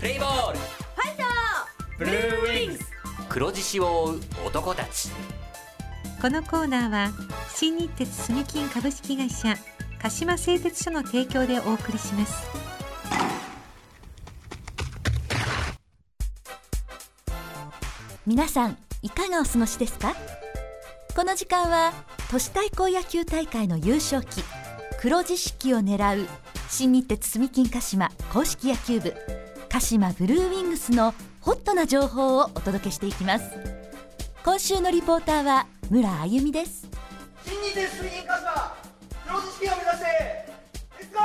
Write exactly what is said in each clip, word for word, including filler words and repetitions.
プレイボール、 ファイト、 ブルーウィングス、黒獅子を追う男たち。 このコーナーは新日鉄住金株式会社鹿島製鉄所の提供でお送りします。 皆さんいかがお過ごしですか？この時間は都市対抗野球大会の優勝旗黒獅子旗を狙う新日鉄住金鹿島公式野球部鹿島ブルーウィングスのホットな情報をお届けしていきます。今週のリポーターは村あゆみです。 新日鉄住金鹿島黒獅子旗を目指してレッツゴ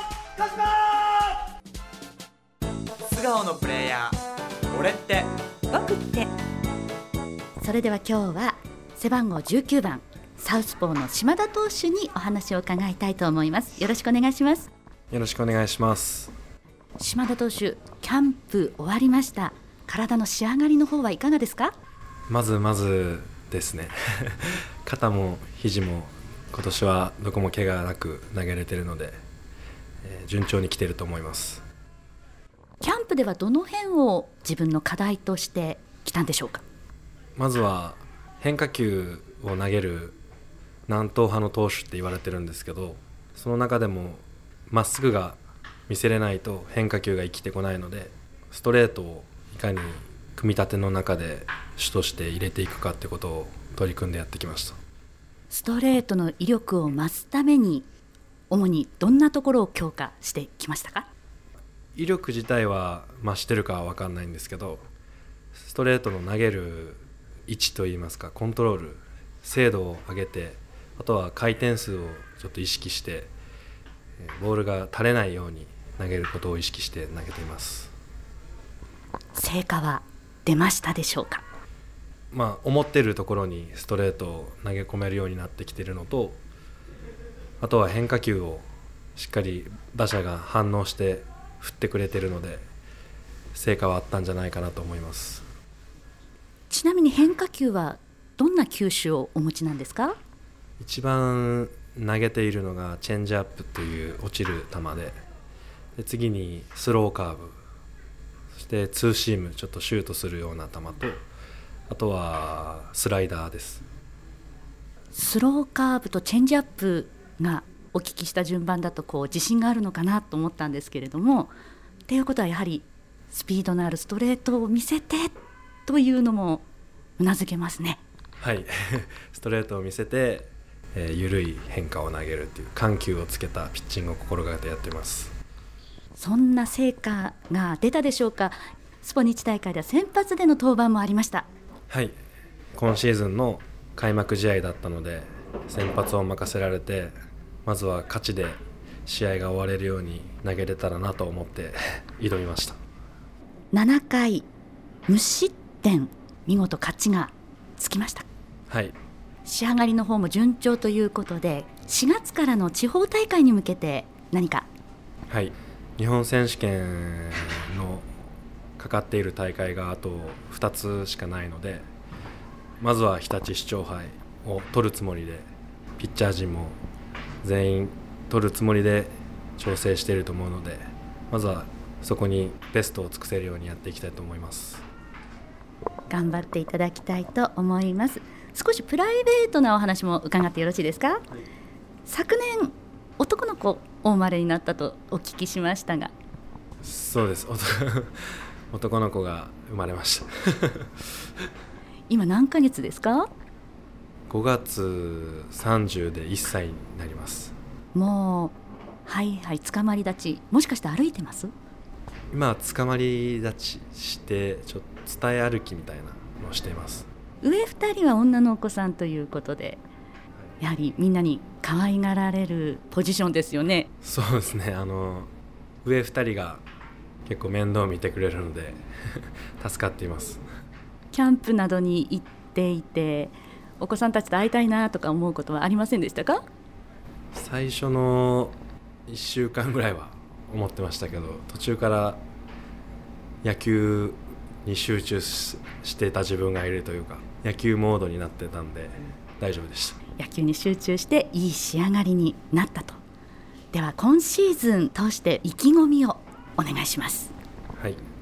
ー鹿島。 素顔のプレイヤー、俺って僕って。 それでは今日は背番号じゅうきゅうばんサウスポーの島田投手にお話を伺いたいと思います。よろしくお願いします。 よろしくお願いします。 島田投手、キャンプ終わりました。体の仕上がりの方はいかがですか？ まずまずですね肩も肘も今年はどこも怪我なく投げれてるので、えー、順調に来てると思います。 キャンプではどの辺を自分の課題としてきたんでしょうか？ まずは変化球を投げる南東派の投手って言われてるんですけど、その中でもまっすぐが見せれないと変化球が生きてこないので、ストレートをいかに組み立ての中で主として入れていくかってことを取り組んでやってきました。 ストレートの威力を増すために主にどんなところを強化してきましたか？ 威力自体は増してるかは分かんないんですけど、ストレートの投げる位置といいますかコントロール精度を上げて、あとは回転数をちょっと意識してボールが垂れないように投げることを意識して投げています。 成果は出ましたでしょうか？ まあ、思っているところにストレートを投げ込めるようになってきているのと、あとは変化球をしっかり打者が反応して振ってくれているので成果はあったんじゃないかなと思います。 ちなみに変化球はどんな球種をお持ちなんですか？ 一番投げているのがチェンジアップという落ちる球 で, で次にスローカーブ、そしてツーシームちょっとシュートするような球と、あとはスライダーです。 スローカーブとチェンジアップがお聞きした順番だとこう自信があるのかなと思ったんですけれども、ということはやはりスピードのあるストレートを見せてというのもうなずけますね。 はいストレートを見せて、えー、緩い変化を投げるという緩急をつけたピッチングを心がけてやっています。 そんな成果が出たでしょうか？スポニチ大会では先発での登板もありました。 はい、今シーズンの開幕試合だったので先発を任せられて、まずは勝ちで試合が終われるように投げれたらなと思って挑みました。 ななかい無失点、見事勝ちがつきました。 はい、 仕上がりの方も順調ということで、しがつからの地方大会に向けて何か？ はい、日本選手権のかかっている大会があとふたつしかないので、まずは日立市長杯を取るつもりで、ピッチャー陣も全員取るつもりで調整していると思うので、まずはそこにベストを尽くせるようにやっていきたいと思います。 頑張っていただきたいと思います。少しプライベートなお話も伺ってよろしいですか？はい、昨年男の子お生まれになったとお聞きしましたが。 そうです、男の子が生まれました今何ヶ月ですか？ ごがつさんじゅうでいっさいになります。 もうはいはいつかまり立ち、もしかして歩いてます？ 今はつかまり立ちしてちょっと伝え歩きみたいなのをしています。 上ふたりは女のお子さんということで、やはりみんなに可愛がられるポジションですよね。 そうですね、あの上ふたりが結構面倒を見てくれるので助かっています。 キャンプなどに行っていてお子さんたちと会いたいなとか思うことはありませんでしたか？ 最初のいっしゅうかんぐらいは思ってましたけど、途中から野球に集中 し, していた自分がいるというか、野球モードになってたんで大丈夫でした。 野球に集中していい仕上がりになったと。では今シーズン通して意気込みをお願いします。 はい、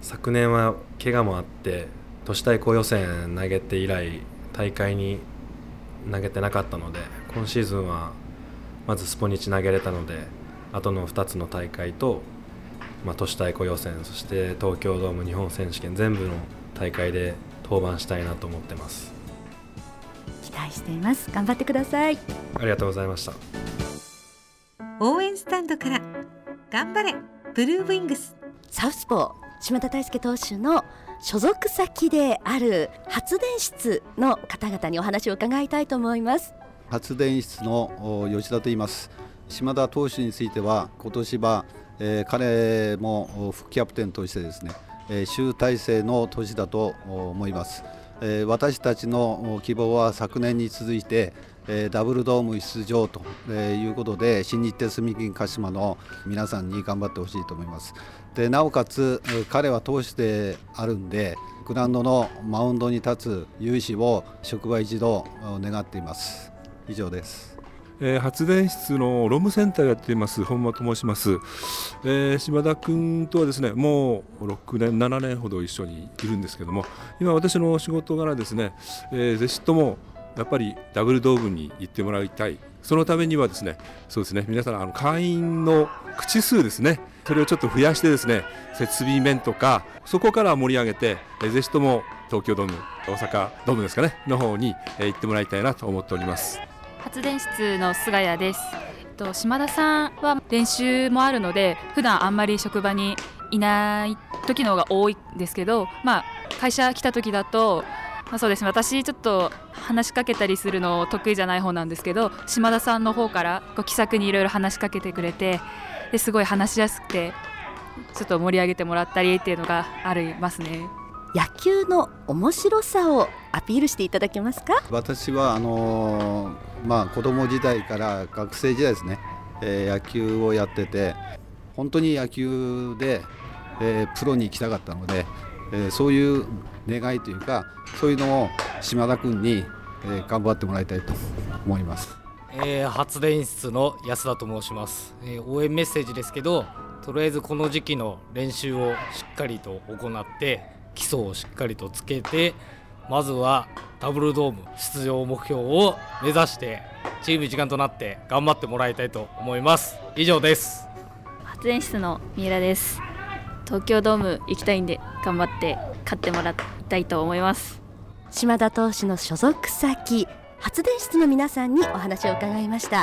昨年は怪我もあって都市対抗予選投げて以来大会に投げてなかったので、今シーズンはまずスポニチ投げれたので、あとのふたつの大会と、まあ、都市対抗予選、そして東京ドーム日本選手権全部の大会で登板したいなと思ってます。 期待しています。頑張ってください。 ありがとうございました。 応援スタンドから頑張れブルーウィングス。 サウスポー島田大輔投手の所属先である発電室の方々にお話を伺いたいと思います。 発電室の吉田と言います。島田投手については今年は、えー、彼も副キャプテンとしてですね、えー、集大成の年だと思います。えー、私たちの希望は昨年に続いて、えー、ダブルドーム出場ということで、新日鉄住金鹿島の皆さんに頑張ってほしいと思います。でなおかつ彼は投手であるんで、グラウンドのマウンドに立つ勇姿を職場一同願っています。以上です。 えー、発電室の労務センターをやっています本間と申します。えー、島田君とはですねもうろくねんななねんほど一緒にいるんですけども、今私の仕事柄ですね、えー、ぜひともやっぱりダブルドームに行ってもらいたい。そのためにはですね、そうですね、皆さんあの会員の口数ですね、それをちょっと増やしてですね、設備面とかそこから盛り上げて、えー、ぜひとも東京ドーム、大阪ドームですかねの方に、えー、行ってもらいたいなと思っております。 発電室の菅谷です。と島田さんは練習もあるので普段あんまり職場にいない時の方が多いんですけど、まあ、会社来た時だと、まあ、そうですね、私ちょっと話しかけたりするの得意じゃない方なんですけど、島田さんの方からこう気さくにいろいろ話しかけてくれて、ですごい話しやすくてちょっと盛り上げてもらったりっていうのがありますね。 野球の面白さをアピールしていただけますか。 私はあのーまあ、子供時代から学生時代ですね、えー、野球をやってて、本当に野球で、えー、プロに行きたかったので、えー、そういう願いというか、そういうのを島田君に、えー、頑張ってもらいたいと思います。 えー、発電室の安田と申します。えー、応援メッセージですけど、とりあえずこの時期の練習をしっかりと行って基礎をしっかりとつけて、まずはダブルドーム出場目標を目指してチーム一丸となって頑張ってもらいたいと思います。以上です。 発電室の三浦です。東京ドーム行きたいんで頑張って勝ってもらいたいと思います。 島田投手の所属先発電室の皆さんにお話を伺いました。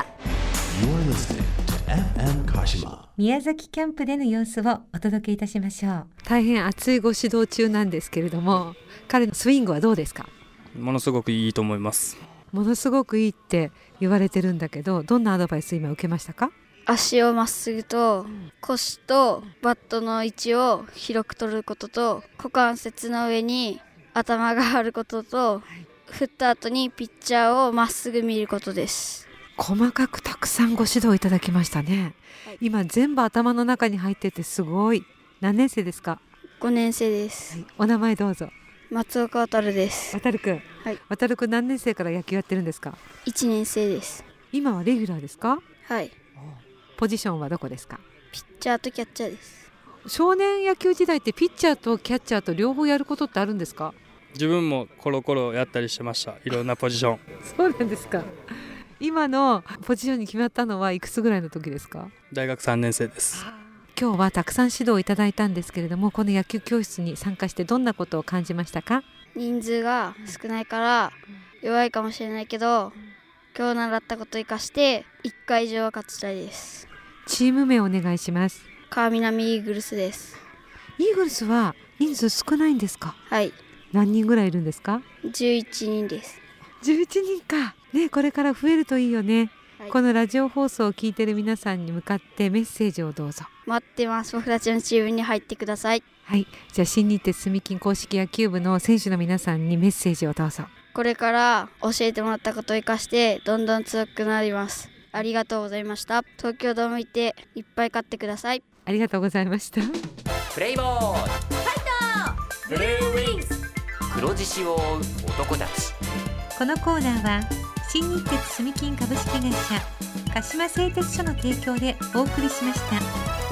宮崎キャンプでの様子をお届けいたしましょう。大変熱いご指導中なんですけれども、彼のスイングはどうですか。 ものすごくいいと思います。 ものすごくいいって言われてるんだけど、どんなアドバイス今受けましたか。 足をまっすぐと腰とバットの位置を広く取ることと、股関節の上に頭があることと、振った後にピッチャーをまっすぐ見ることです。 細かくたくさんご指導いただきましたね。今全部頭の中に入っててすごい。何年生ですか。 ごねん生です、はい、 お名前どうぞ。 松岡渡です。 渡くん、はい、渡くん何年生から野球やってるんですか。 いちねん生です。 今はレギュラーですか。 はい。 ポジションはどこですか。 ピッチャーとキャッチャーです。 少年野球時代ってピッチャーとキャッチャーと両方やることってあるんですか。 自分もコロコロやったりしてました。いろんなポジションそうなんですか。今のポジションに決まったのはいくつぐらいの時ですか。 大学さんねん生です。 今日はたくさん指導をいただいたんですけれども、この野球教室に参加してどんなことを感じましたか。 人数が少ないから弱いかもしれないけど、今日習ったことを生かしていっかい以上は勝ちたいです。 チーム名お願いします。 川南イーグルスです。 イーグルスは人数少ないんですか。 はい。 何人ぐらいいるんですか。 じゅういちにんです。 じゅういちにんか、ね、これから増えるといいよね、はい、このラジオ放送を聞いている皆さんに向かってメッセージをどうぞ。 待ってます。僕たちのチームに入ってください。 はい、じゃあ新日鉄住金公式野球部の選手の皆さんにメッセージをどうぞ。 これから教えてもらったことを生かしてどんどん強くなります。ありがとうございました。東京ドーム行っていっぱい勝ってください。 ありがとうございました。 プレイボールファイトブルーウィングス、黒獅子を追う男たち。 このコーナーは新日鉄住金株式会社鹿島製鉄所の提供でお送りしました。